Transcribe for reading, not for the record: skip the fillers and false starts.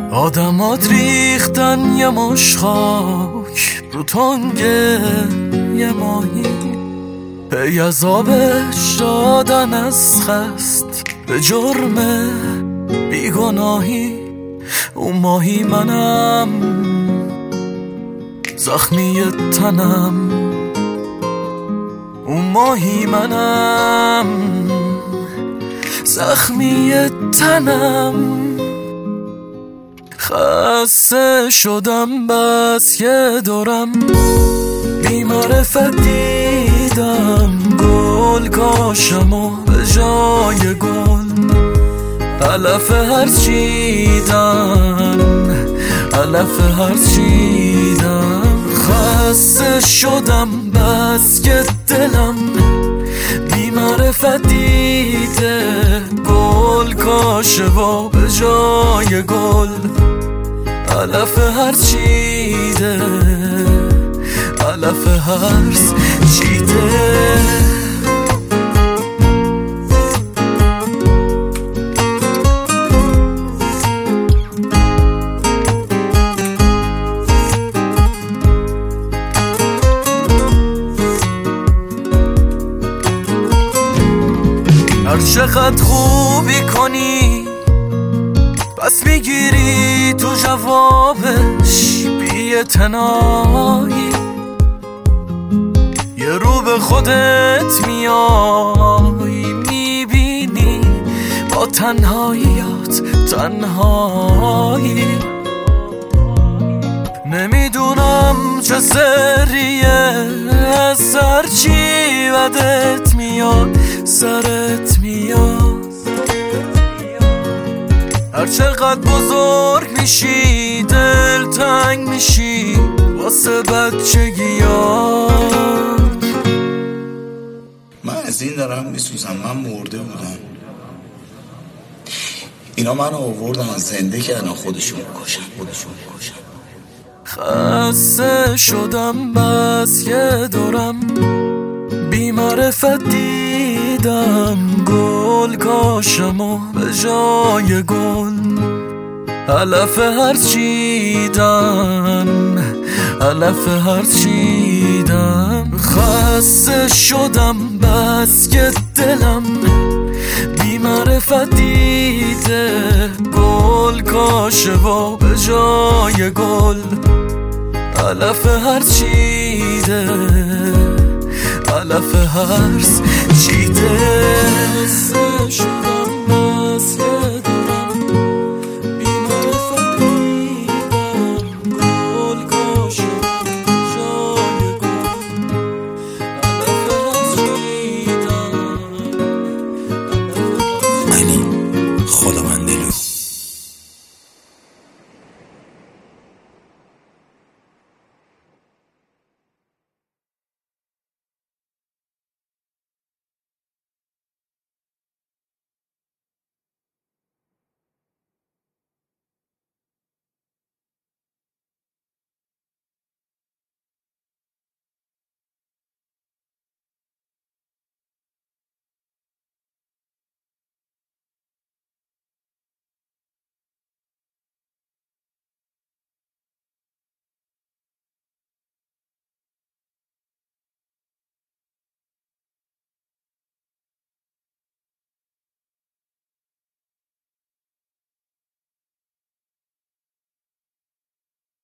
آدمات ریختن یه مش خاک رو تنگه یه ماهی، پی از آبش دادن از خست به جرم بیگناهی. اون ماهی منم، زخمی تنم. اون ماهی منم، زخمی تنم. خسته شدم بس که دورم بی‌معرفت دیدم گل کاشم و به جای گل علف هرز چیدم، علف هرز چیدم. خسته شدم بس که دلم بی‌معرفت دیده گل کاشه و به جای گل علف هرز چیده، علف هرز چیده. هر چقدر خوبی کنی پس میگیری تو جوابش بی‌اعتنایی. یه رو به خودت میای میبینی با تنهاییات تنهایی. نمیدونم چه سریه سر چی بدت میاد سرت میاد. هر چقدر بزرگ میشی دل تنگ میشی واسه بچگیات. من از این دارم میسوزم، من مرده بودم، اینا منو آوردن زنده کردن خودشون بکشن. خسته شدم بس که دورم بی‌معرفت دیدم گل کاشم و به جای گل علف هرز چیدم، علف هرز چیدم. خسته شدم بس که دلم بی‌معرفت دیده گل کاشه و به جای گل علف هرز چیده، علف هرز چیده.